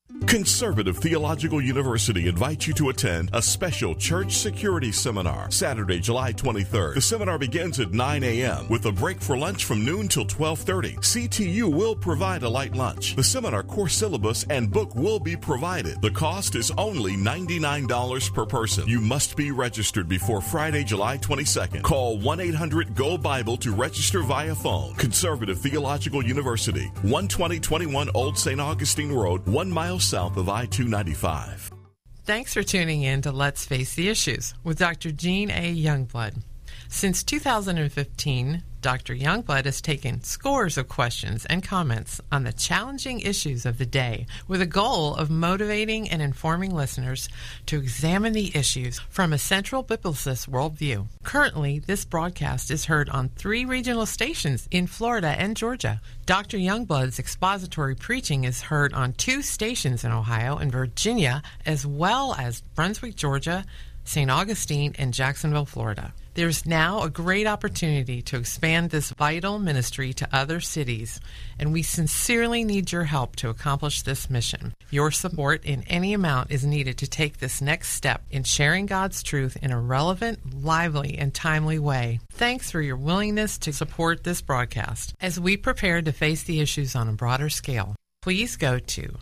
Conservative Theological University invites you to attend a special church security seminar Saturday, July 23rd. The seminar begins at 9 a.m. with a break for lunch from noon till 12:30. CTU will provide a light lunch. The seminar course syllabus and book will be provided. The cost is only $99 per person. You must be registered before Friday, July 22nd. Call 1-800-GO-BIBLE to register via phone. Conservative Theological University, 12021 Old St. Augustine Road, 1 mile south of I-295. Thanks for tuning in to Let's Face the Issues with Dr. Gene A. Youngblood. Since 2015, Dr. Youngblood has taken scores of questions and comments on the challenging issues of the day with a goal of motivating and informing listeners to examine the issues from a central biblicist worldview. Currently, this broadcast is heard on 3 regional stations in Florida and Georgia. Dr. Youngblood's expository preaching is heard on 2 stations in Ohio and Virginia, as well as Brunswick, Georgia, St. Augustine, and Jacksonville, Florida. There's now a great opportunity to expand this vital ministry to other cities, and we sincerely need your help to accomplish this mission. Your support in any amount is needed to take this next step in sharing God's truth in a relevant, lively, and timely way. Thanks for your willingness to support this broadcast as we prepare to face the issues on a broader scale. Please go to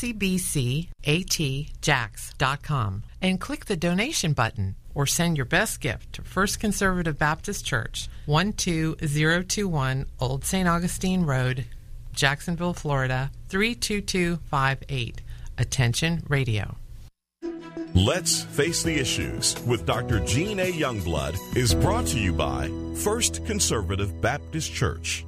fcbcatjax.com and click the donation button, or send your best gift to First Conservative Baptist Church, 12021 Old St. Augustine Road, Jacksonville, Florida, 32258. Attention Radio. Let's Face the Issues with Dr. Gene A. Youngblood is brought to you by First Conservative Baptist Church.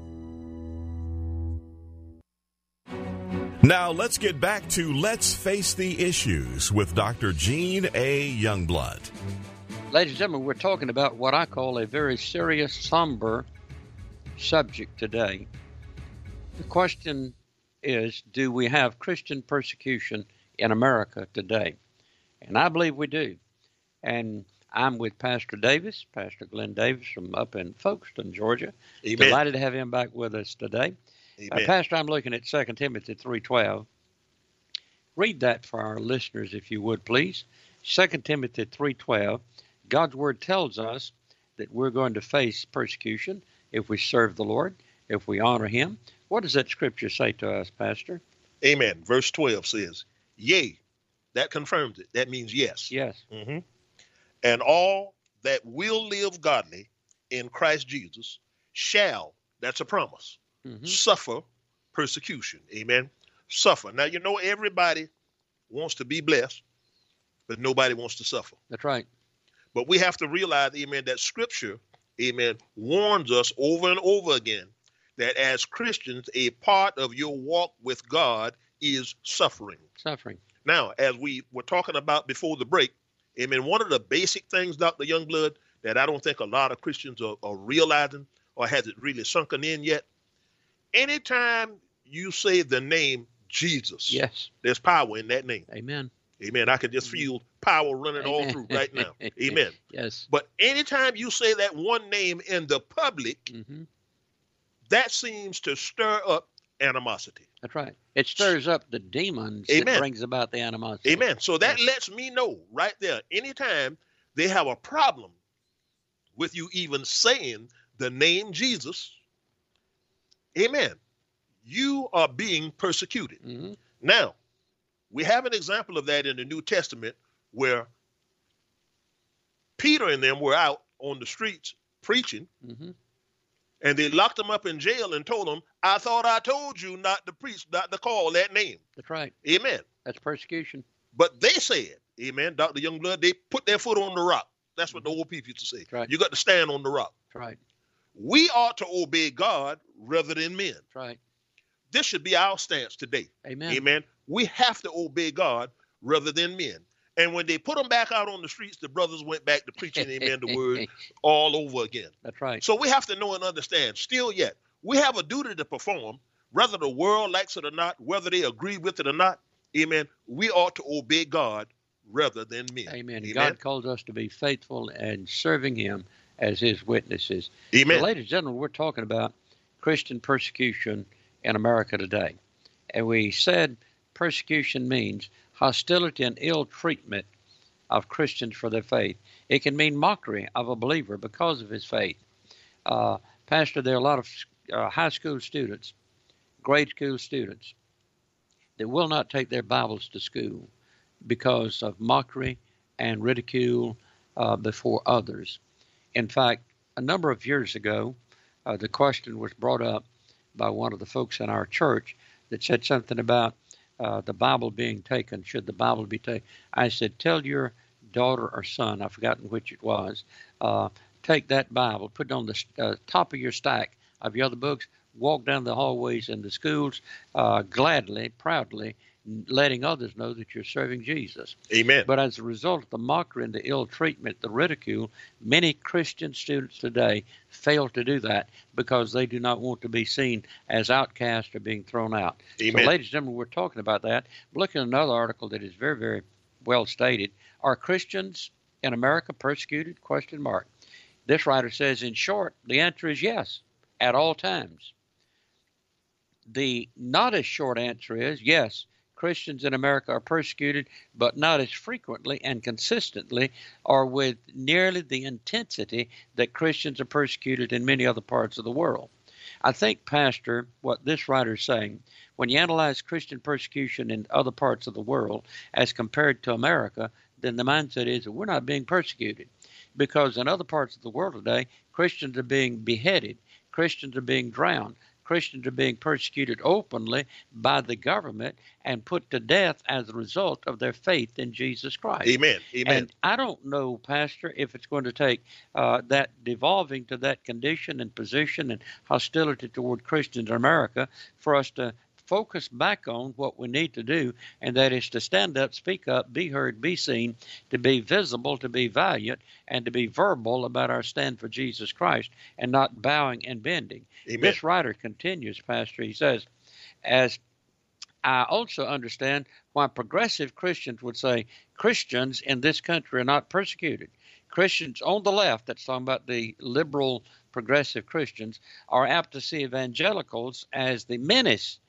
Now let's get back to Let's Face the Issues with Dr. Gene A. Youngblood. Ladies and gentlemen, we're talking about what I call a very serious, somber subject today. The question is, do we have Christian persecution in America today? And I believe we do. And I'm with Pastor Davis, Pastor Glenn Davis from up in Folkestone, Georgia. Amen. Delighted to have him back with us today. Pastor, I'm looking at 2 Timothy 3:12. Read that for our listeners, if you would, please. 2 Timothy 3:12. God's Word tells us that we're going to face persecution if we serve the Lord, if we honor Him. What does that Scripture say to us, Pastor? Amen. Verse 12 says, yea, that confirms it. That means yes. Yes. Mm-hmm. And all that will live godly in Christ Jesus shall, that's a promise, suffer persecution. Amen. Suffer. Now, you know, everybody wants to be blessed, but nobody wants to suffer. That's right. But we have to realize, amen, that Scripture, amen, warns us over and over again that as Christians, a part of your walk with God is suffering. Suffering. Now, as we were talking about before the break, amen, one of the basic things, Dr. Youngblood, that I don't think a lot of Christians are realizing, or has it really sunken in yet, anytime you say the name Jesus, yes, there's power in that name. Amen. Amen. I can just feel power running all through right now. Amen. Yes. But anytime you say that one name in the public, that seems to stir up animosity. That's right. It stirs up the demons. Amen. That brings about the animosity. Amen. So that lets me know right there, anytime they have a problem with you even saying the name Jesus, amen, you are being persecuted. Now, we have an example of that in the New Testament where Peter and them were out on the streets preaching, and they locked him up in jail and told him, I thought I told you not to preach, not to call that name. That's right. Amen. That's persecution. But they said, amen, Dr. Youngblood, they put their foot on the rock. That's what the old people used to say. Right. You got to stand on the rock. That's right. We ought to obey God rather than men. That's right. This should be our stance today. Amen. Amen. We have to obey God rather than men. And when they put them back out on the streets, the brothers went back to preaching, amen, the word all over again. That's right. So we have to know and understand, still yet, we have a duty to perform, whether the world likes it or not, whether they agree with it or not, amen, we ought to obey God rather than men. Amen. God calls us to be faithful and serving Him as His witnesses. Amen. So, ladies and gentlemen, we're talking about Christian persecution in America today. And we said persecution means hostility and ill treatment of Christians for their faith. It can mean mockery of a believer because of his faith. Pastor, there are a lot of high school students, grade school students, that will not take their Bibles to school because of mockery and ridicule before others. In fact, a number of years ago, the question was brought up by one of the folks in our church that said something about the Bible being taken. Should the Bible be taken? I said, tell your daughter or son, I've forgotten which it was, take that Bible, put it on the top of your stack of your other books, walk down the hallways in the schools, gladly, proudly, letting others know that you're serving Jesus. Amen. But as a result of the mockery and the ill treatment, the ridicule, many Christian students today fail to do that because they do not want to be seen as outcasts or being thrown out. Amen. So, ladies and gentlemen, we're talking about that. Look at another article that is very, very well stated. Are Christians in America persecuted? ? This writer says, in short, the answer is yes, at all times. The not as short answer is yes, Christians in America are persecuted, but not as frequently and consistently or with nearly the intensity that Christians are persecuted in many other parts of the world. I think, Pastor, what this writer is saying, when you analyze Christian persecution in other parts of the world as compared to America, then the mindset is that we're not being persecuted. Because in other parts of the world today, Christians are being beheaded, Christians are being drowned, Christians are being persecuted openly by the government and put to death as a result of their faith in Jesus Christ. Amen. Amen. And I don't know, Pastor, if it's going to take that devolving to that condition and position and hostility toward Christians in America for us to focus back on what we need to do, and that is to stand up, speak up, be heard, be seen, to be visible, to be valiant, and to be verbal about our stand for Jesus Christ and not bowing and bending. Amen. This writer continues, Pastor, he says, as I also understand why progressive Christians would say Christians in this country are not persecuted. Christians on the left, that's talking about the liberal progressive Christians, are apt to see evangelicals as the menace,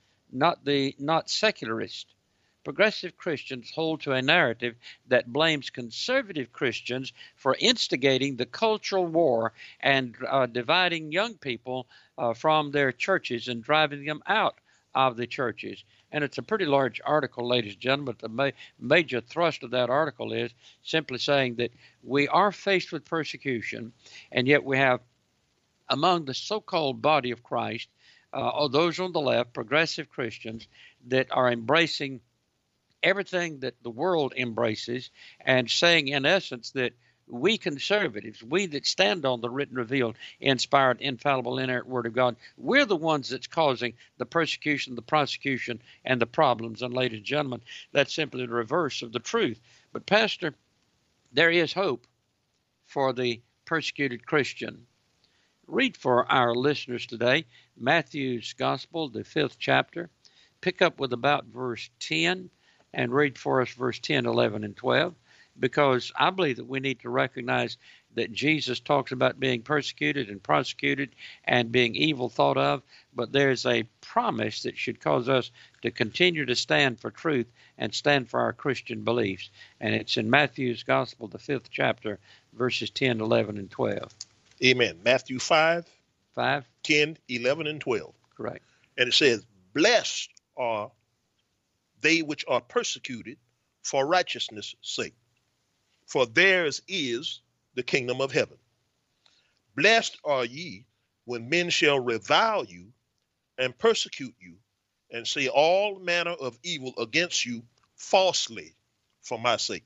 not secularist. Progressive Christians hold to a narrative that blames conservative Christians for instigating the cultural war and dividing young people from their churches and driving them out of the churches. And it's a pretty large article, ladies and gentlemen. The major thrust of that article is simply saying that we are faced with persecution, and yet we have among the so-called body of Christ, or those on the left, progressive Christians, that are embracing everything that the world embraces and saying, in essence, that we conservatives, we that stand on the written, revealed, inspired, infallible, inerrant Word of God, we're the ones that's causing the persecution, the prosecution, and the problems. And ladies and gentlemen, that's simply the reverse of the truth. But Pastor, there is hope for the persecuted Christian. Read for our listeners today Matthew's Gospel, the 5th chapter. Pick up with about verse 10 and read for us verse 10, 11, and 12, because I believe that we need to recognize that Jesus talks about being persecuted and prosecuted and being evil thought of, but there's a promise that should cause us to continue to stand for truth and stand for our Christian beliefs. And it's in Matthew's Gospel, the 5th chapter, verses 10, 11, and 12. Amen. Matthew 5, 5? 10, 11, and 12. Correct. And it says, blessed are they which are persecuted for righteousness' sake, for theirs is the kingdom of heaven. Blessed are ye when men shall revile you and persecute you and say all manner of evil against you falsely for my sake.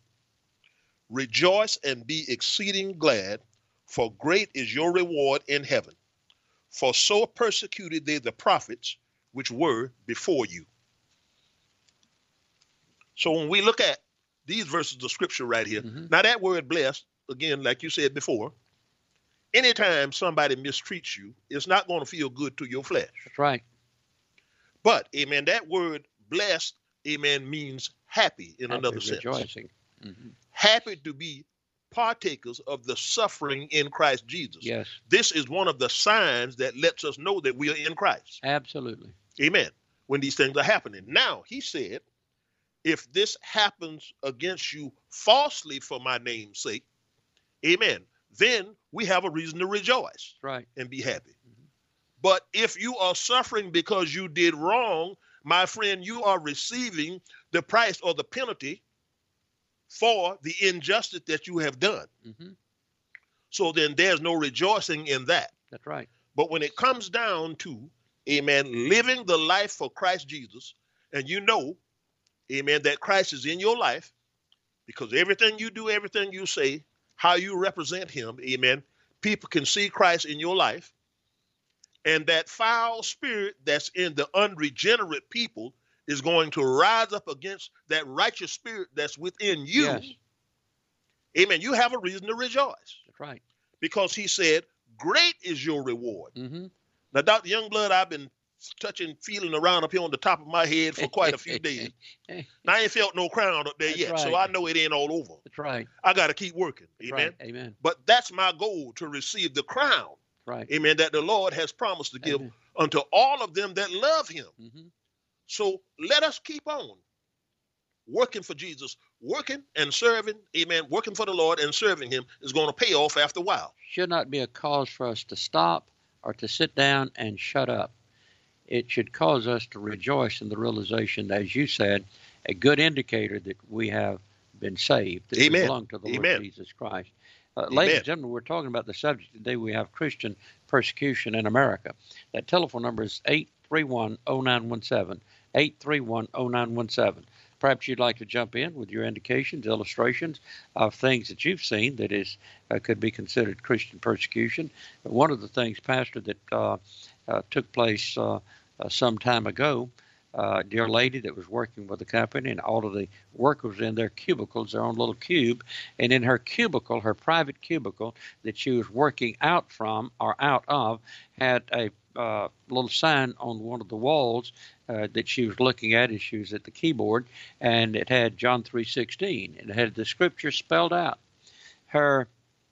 Rejoice and be exceeding glad, for great is your reward in heaven. For so persecuted they the prophets which were before you. So when we look at these verses of scripture right here, now that word blessed, again, like you said before, anytime somebody mistreats you, it's not going to feel good to your flesh. That's right. But, amen, that word blessed, amen, means happy in another sense. Rejoicing. Mm-hmm. Happy to be partakers of the suffering in Christ Jesus. Yes. This is one of the signs that lets us know that we are in Christ. Absolutely. Amen. When these things are happening. Now, he said, if this happens against you falsely for my name's sake, amen, then we have a reason to rejoice Right. and be happy. But if you are suffering because you did wrong, my friend, you are receiving the price or the penalty for the injustice that you have done. Mm-hmm. So then there's no rejoicing in that. That's right. But when it comes down to, amen, living the life for Christ Jesus, and you know, amen, that Christ is in your life, because everything you do, everything you say, how you represent him, amen, people can see Christ in your life. And that foul spirit that's in the unregenerate people is going to rise up against that righteous spirit that's within you. Yes. Amen. You have a reason to rejoice. That's right. Because he said, great is your reward. Mm-hmm. Now, Dr. Youngblood, I've been touching, feeling around up here on the top of my head for quite a few days. Now, I ain't felt no crown up there That's yet, right. so I know it ain't all over. That's right. I got to keep working. That's Amen. right. Amen. But that's my goal, to receive the crown. Right. Amen. That the Lord has promised to give Amen. unto all of them that love him. Mm-hmm. So let us keep on working for Jesus, working and serving. Amen. Working for the Lord and serving him is going to pay off after a while. Should not be a cause for us to stop or to sit down and shut up. It should cause us to rejoice in the realization, as you said, a good indicator that we have been saved, that we Amen. belong to the Lord Amen. Jesus Christ. Ladies and gentlemen, we're talking about the subject today. We have Christian persecution in America. That telephone number is 831-0917, 831-0917. Perhaps you'd like to jump in with your indications, illustrations of things that you've seen that is could be considered Christian persecution. One of the things, Pastor, that took place some time ago, dear lady that was working with the company, and all of the workers in their cubicles, their own little cube, and in her cubicle, her private cubicle that she was working out from or out of, had a little sign on one of the walls that she was looking at as she was at the keyboard, and it had John 3:16, and it had the scripture spelled out. Her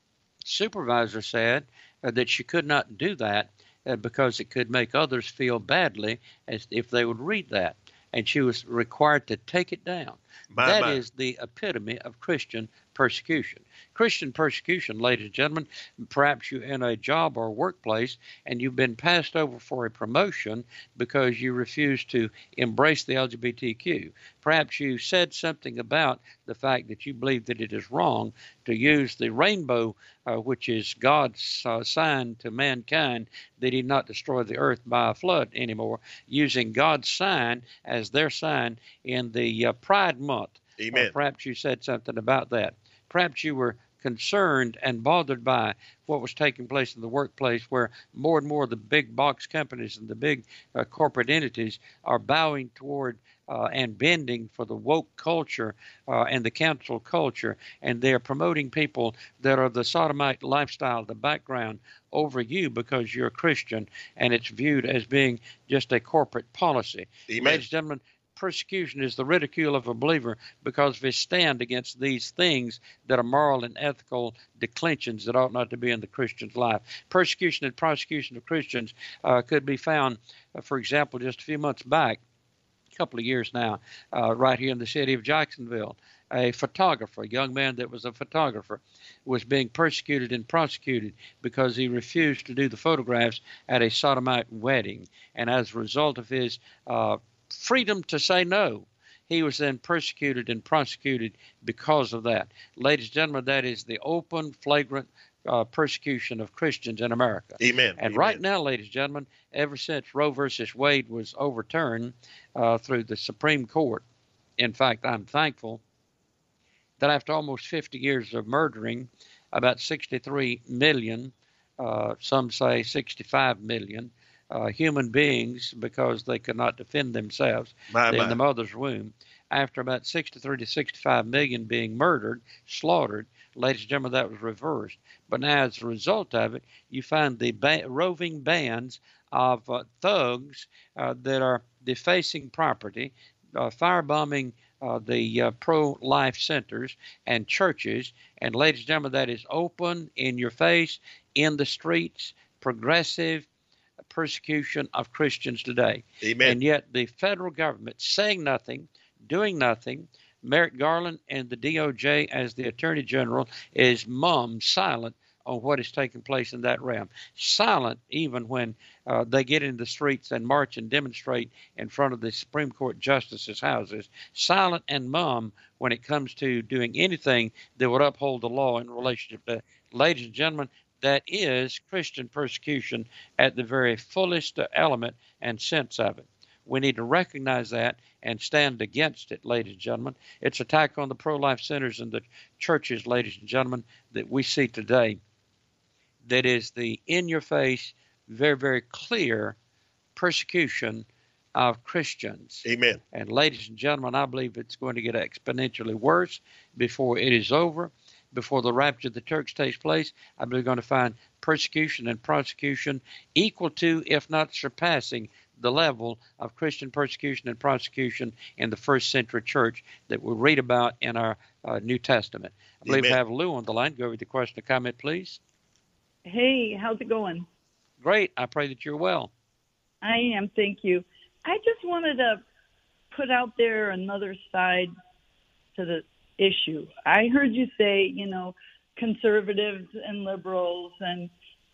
supervisor said that she could not do that because it could make others feel badly as if they would read that, and she was required to take it down. That is the epitome of Christian persecution. Christian persecution, ladies and gentlemen, perhaps you're in a job or workplace and you've been passed over for a promotion because you refuse to embrace the LGBTQ. Perhaps you said something about the fact that you believe that it is wrong to use the rainbow, which is God's sign to mankind that he not destroy the earth by a flood anymore, using God's sign as their sign in the Pride Month. Amen. Perhaps you said something about that. Perhaps you were concerned and bothered by what was taking place in the workplace, where more and more of the big box companies and the big corporate entities are bowing toward and bending for the woke culture and the cancel culture, and they're promoting people that are the sodomite lifestyle, the background, over you because you're a Christian, and it's viewed as being just a corporate policy. Amen. Ladies and gentlemen, persecution is the ridicule of a believer because of his stand against these things that are moral and ethical declensions that ought not to be in the Christian's life. Persecution and prosecution of Christians could be found, for example, just a few months back, a couple of years now, right here in the city of Jacksonville. A photographer, a young man that was a photographer, was being persecuted and prosecuted because he refused to do the photographs at a sodomite wedding. And as a result of his freedom to say no, he was then persecuted and prosecuted because of that. Ladies and gentlemen, that is the open, flagrant persecution of Christians in America. Amen. And Amen. right now, ladies and gentlemen, ever since Roe versus Wade was overturned through the Supreme Court, in fact, I'm thankful that after almost 50 years of murdering about 63 million, some say 65 million, human beings because they could not defend themselves in the mother's womb. After about 63 to 65 million being murdered, slaughtered, ladies and gentlemen, that was reversed. But now as a result of it, you find the roving bands of thugs that are defacing property, firebombing the pro-life centers and churches. And ladies and gentlemen, that is open, in your face, in the streets, progressive persecution of Christians today. Amen. And yet the federal government saying nothing, doing nothing. Merrick Garland and the DOJ as the Attorney General is mum, silent on what is taking place in that realm. Silent even when they get in the streets and march and demonstrate in front of the Supreme Court justices' houses. Silent and mum when it comes to doing anything that would uphold the law in relationship to, ladies and gentlemen, that is Christian persecution at the very fullest element and sense of it. We need to recognize that and stand against it, ladies and gentlemen. It's attack on the pro-life centers and the churches, ladies and gentlemen, that we see today. That is the in-your-face, very, very clear persecution of Christians. Amen. And ladies and gentlemen, I believe it's going to get exponentially worse before it is over. Before the rapture of the church takes place, I believe we're going to find persecution and prosecution equal to, if not surpassing, the level of Christian persecution and prosecution in the first century church that we read about in our New Testament. I believe we have Lou on the line. Go over the question or comment, please. Hey, how's it going? Great. I pray that you're well. I am, thank you. I just wanted to put out there another side to the issue. I heard you say, conservatives and liberals, and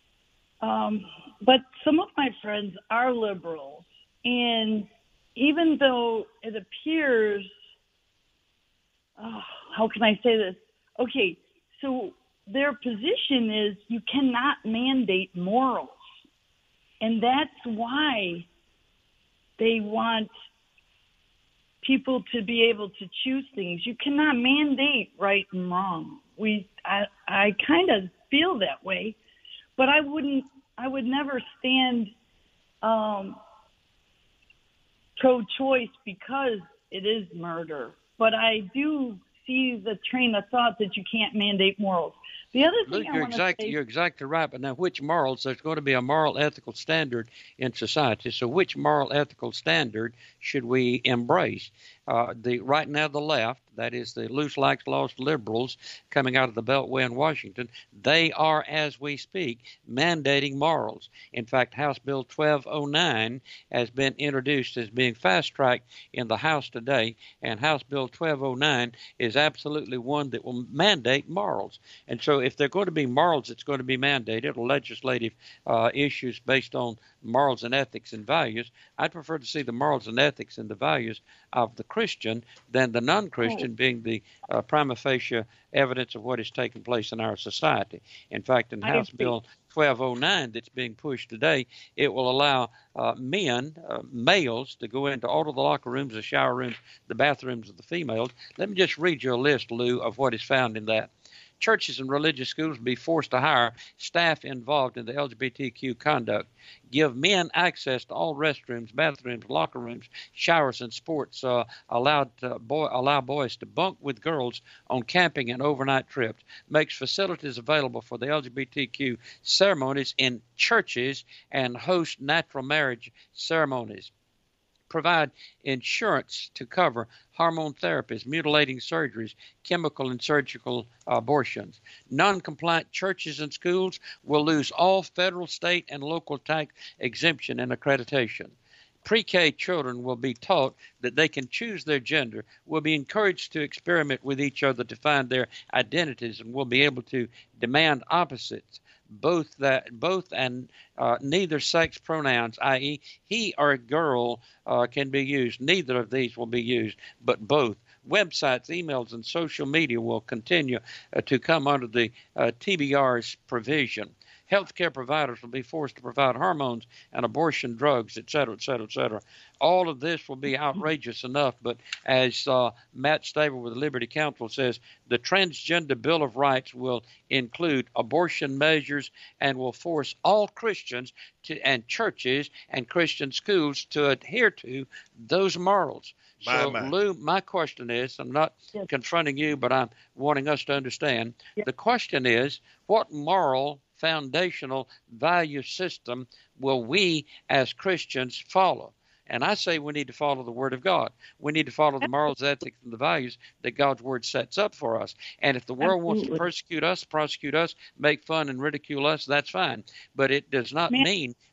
but some of my friends are liberals, and even though it appears, how can I say this? Okay, so their position is you cannot mandate morals. And that's why they want people to be able to choose things. You cannot mandate right and wrong. I kind of feel that way, but I would never stand pro-choice because it is murder. But I do see the train of thought that you can't mandate morals. The other thing you're exactly right. But now, which morals? There's going to be a moral ethical standard in society. So, which moral ethical standard should we embrace? Right now, the left, that is the loose, lax, lost liberals coming out of the Beltway in Washington, they are, as we speak, mandating morals. In fact, House Bill 1209 has been introduced as being fast-tracked in the House today, and House Bill 1209 is absolutely one that will mandate morals. And so if they're going to be morals, it's going to be mandated, or legislative issues based on morals and ethics and values. I'd prefer to see the morals and ethics and the values of the Christian than the non-Christian being the prima facie evidence of what is taking place in our society. In fact, in House Bill 1209 that's being pushed today, it will allow males, to go into all of the locker rooms, the shower rooms, the bathrooms of the females. Let me just read you a list, Lou, of what is found in that. Churches and religious schools will be forced to hire staff involved in the LGBTQ conduct, give men access to all restrooms, bathrooms, locker rooms, showers, and sports, allow boys to bunk with girls on camping and overnight trips, makes facilities available for the LGBTQ ceremonies in churches, and host natural marriage ceremonies. Provide insurance to cover hormone therapies, mutilating surgeries, chemical and surgical abortions. Non-compliant churches and schools will lose all federal, state, and local tax exemption and accreditation. Pre-K children will be taught that they can choose their gender, will be encouraged to experiment with each other to find their identities, and will be able to demand opposites. Both and neither sex pronouns, i.e. he or girl, can be used. Neither of these will be used, but both. Websites, emails, and social media will continue to come under the TBR's provision. Healthcare providers will be forced to provide hormones and abortion drugs, et cetera, et cetera, et cetera. All of this will be outrageous enough, but as Matt Staver with the Liberty Council says, the Transgender Bill of Rights will include abortion measures and will force all Christians and churches and Christian schools to adhere to those morals. Lou, my question is, I'm not confronting you, but I'm wanting us to understand. The question is, what moral foundational value system will we as Christians follow? And I say we need to follow the Word of God. We need to follow the morals, ethics, and the values that God's Word sets up for us. And if the world wants to persecute us, prosecute us, make fun and ridicule us, that's fine. But it does not mean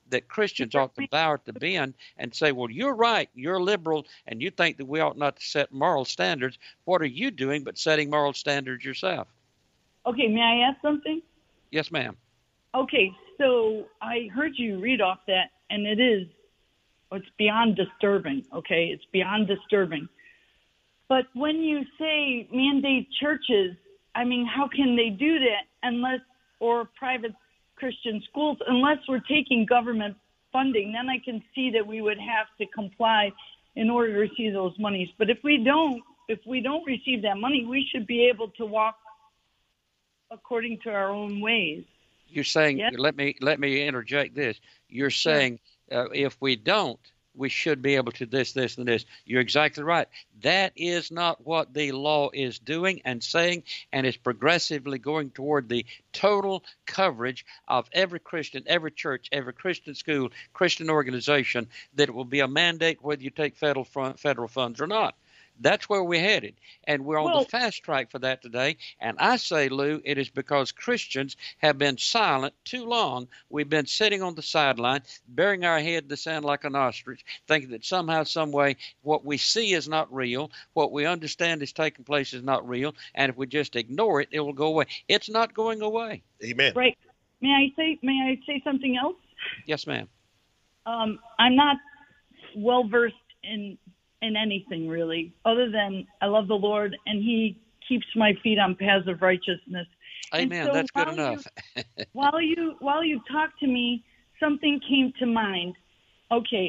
that Christians ought to bow at the bend and say, well, you're right, you're liberal, and you think that we ought not to set moral standards. What are you doing but setting moral standards yourself? Okay, may I ask something? Yes, ma'am. Okay, so I heard you read off that, and it's beyond disturbing, okay? It's beyond disturbing. But when you say mandate churches, I mean, how can they do that or private Christian schools, unless we're taking government funding? Then I can see that we would have to comply in order to receive those monies. But if we don't receive that money, we should be able to walk according to our own ways. You're saying, yes? let me interject this. You're saying if we don't, we should be able to this, and this. You're exactly right. That is not what the law is doing and saying, and is progressively going toward the total coverage of every Christian, every church, every Christian school, Christian organization, that it will be a mandate whether you take federal funds or not. That's where we're headed, and we're on the fast track for that today. And I say, Lou, it is because Christians have been silent too long. We've been sitting on the sideline, burying our head in the sand like an ostrich, thinking that somehow, some way, what we see is not real, what we understand is taking place is not real, and if we just ignore it, it will go away. It's not going away. Amen. Right. May I say something else? Yes, ma'am. I'm not well versed in anything really, other than I love the Lord and He keeps my feet on paths of righteousness. Amen. So that's good enough. while you talk to me, something came to mind. Okay,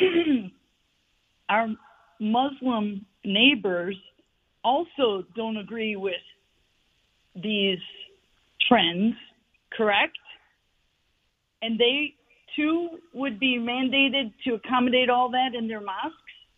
our Muslim neighbors also don't agree with these trends, correct? And they too would be mandated to accommodate all that in their mosques?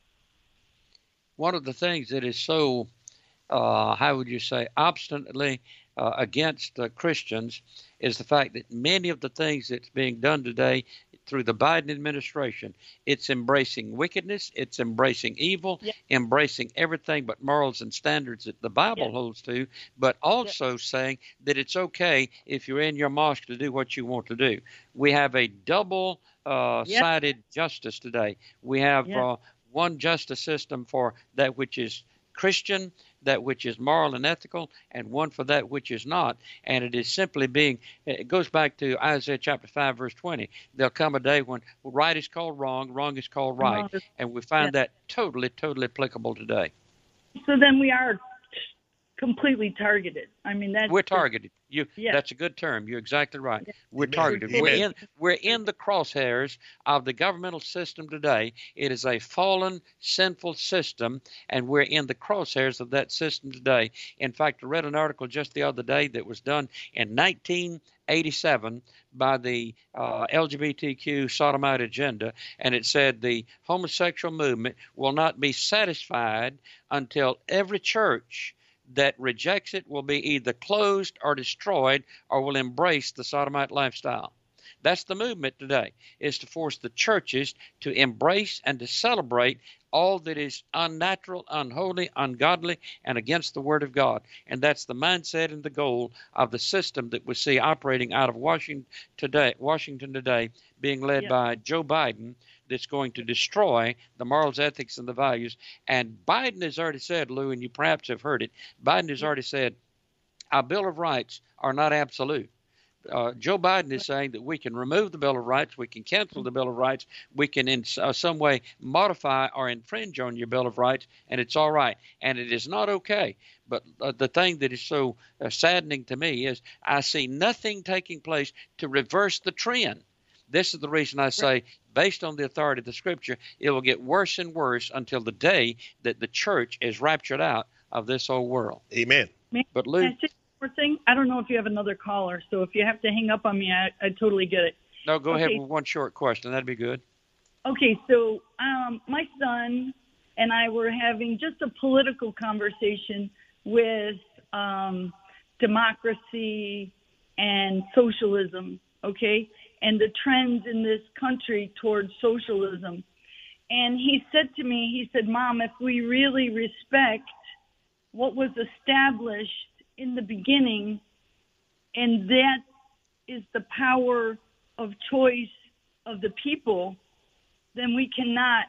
One of the things that is so, how would you say, obstinately against Christians is the fact that many of the things that's being done today through the Biden administration, it's embracing wickedness, it's embracing evil, embracing everything but morals and standards that the Bible holds to, but also saying that it's okay if you're in your mosque to do what you want to do. We have a double-sided justice today. We have one justice system for that which is Christian, that which is moral and ethical, and one for that which is not. And it is simply it goes back to Isaiah chapter 5, verse 20. There'll come a day when right is called wrong, wrong is called right. And we find that totally, totally applicable today. So then we are completely targeted. I mean, we're targeted. That's a good term. You're exactly right. Yeah. We're targeted. We're in the crosshairs of the governmental system today. It is a fallen, sinful system, and we're in the crosshairs of that system today. In fact, I read an article just the other day that was done in 1987 by the LGBTQ sodomite agenda, and it said the homosexual movement will not be satisfied until every church that rejects it will be either closed or destroyed or will embrace the sodomite lifestyle. That's the movement today, is to force the churches to embrace and to celebrate all that is unnatural, unholy, ungodly, and against the Word of God. And that's the mindset and the goal of the system that we see operating out of Washington today, being led by Joe Biden, that's going to destroy the morals, ethics, and the values. And Biden has already said, Lou, and you perhaps have heard it, Biden has already said, our Bill of Rights are not absolute. Joe Biden is saying that we can remove the Bill of Rights, we can cancel the Bill of Rights, we can in some way modify or infringe on your Bill of Rights, and it's all right. And it is not okay. But the thing that is so saddening to me is I see nothing taking place to reverse the trend. This is the reason I say, based on the authority of the Scripture, it will get worse and worse until the day that the church is raptured out of this old world. Amen. But Lou, can I say one more thing? I don't know if you have another caller, so if you have to hang up on me, I totally get it. No, go ahead with one short question. That'd be good. Okay, so my son and I were having just a political conversation with democracy and socialism, okay? And the trends in this country towards socialism. And he said to me, he said, Mom, if we really respect what was established in the beginning, and that is the power of choice of the people, then we cannot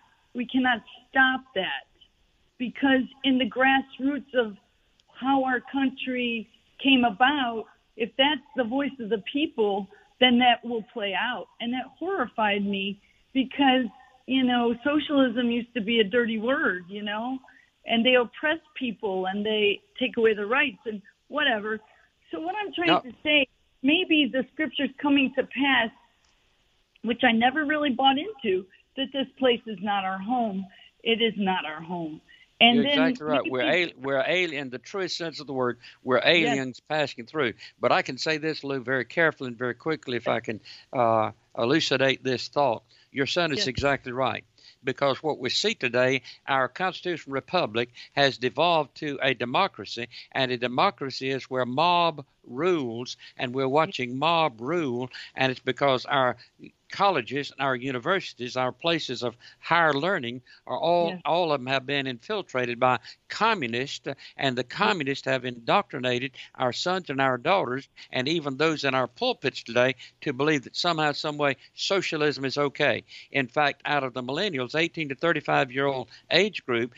stop that. Because in the grassroots of how our country came about, if that's the voice of the people, then that will play out. And that horrified me because, socialism used to be a dirty word, and they oppress people and they take away their rights and whatever. So what I'm trying to say, maybe the scripture's coming to pass, which I never really bought into, that this place is not our home. It is not our home. And You're then exactly right. We're alien in the truest sense of the word. We're aliens passing through. But I can say this, Lou, very carefully and very quickly if I can elucidate this thought. Your son is exactly right. Because what we see today, our constitutional republic has devolved to a democracy, and a democracy is where mob rules, and we're watching mob rule, and it's because our colleges, our universities, our places of higher learning are all of them have been infiltrated by communists, and the communists have indoctrinated our sons and our daughters, and even those in our pulpits today, to believe that somehow, some way, socialism is okay. In fact, out of the millennials, 18 to 35-year-old age group,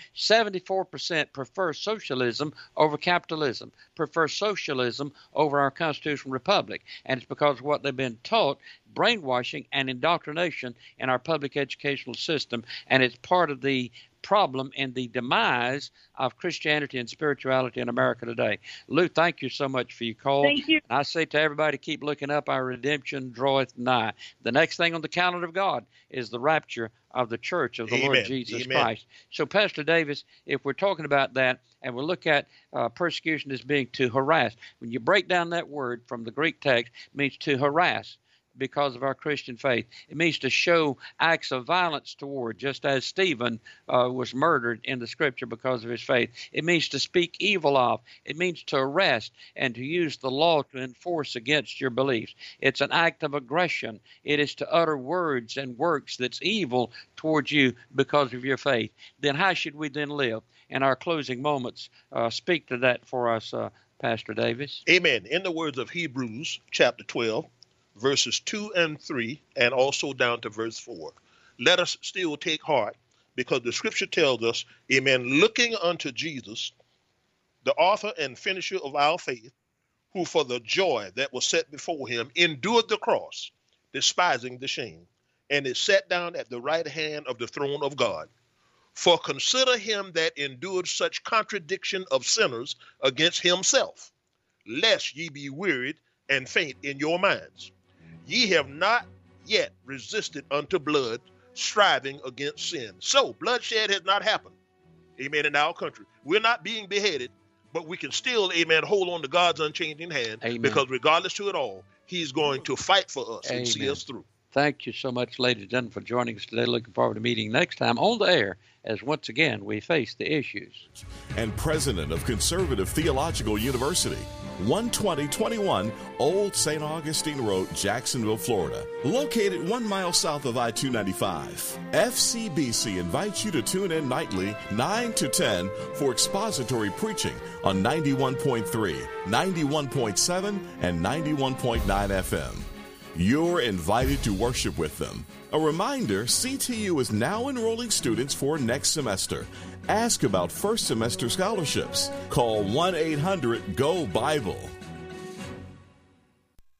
74% prefer socialism over capitalism, prefer socialism over our constitutional republic, and it's because of what they've been taught, brainwashing and indoctrination in our public educational system, and it's part of the problem and the demise of Christianity and spirituality in America today. Lou, thank you so much for your call. Thank you. And I say to everybody, keep looking up. Our redemption draweth nigh. The next thing on the calendar of God is the rapture of the church of the Lord Jesus Christ. So, Pastor Davis, if we're talking about that and we look at persecution as being to harass, when you break down that word from the Greek text, it means to harass because of our Christian faith. It means to show acts of violence toward, just as Stephen was murdered in the scripture because of his faith. It means to speak evil of. It means to arrest and to use the law to enforce against your beliefs. It's an act of aggression. It is to utter words and works that's evil towards you because of your faith. Then how should we then live? In our closing moments, speak to that for us, Pastor Davis. Amen. In the words of Hebrews chapter 12, verses 2 and 3, and also down to verse 4. Let us still take heart, because the scripture tells us, amen, looking unto Jesus, the author and finisher of our faith, who for the joy that was set before him endured the cross, despising the shame, and is set down at the right hand of the throne of God. For consider him that endured such contradiction of sinners against himself, lest ye be wearied and faint in your minds. Ye have not yet resisted unto blood, striving against sin. So bloodshed has not happened, amen, in our country. We're not being beheaded, but we can still, amen, hold on to God's unchanging hand, amen, because regardless to it all, he's going to fight for us, amen, and see us through. Thank you so much, ladies and gentlemen, for joining us today. Looking forward to meeting next time on the air as once again we face the issues. And president of Conservative Theological University, 12021 Old St. Augustine Road, Jacksonville, Florida. Located 1 mile south of I-295. FCBC invites you to tune in nightly 9 to 10 for expository preaching on 91.3, 91.7, and 91.9 FM. You're invited to worship with them. A reminder, CTU is now enrolling students for next semester. Ask about first semester scholarships. Call 1-800-GO-BIBLE.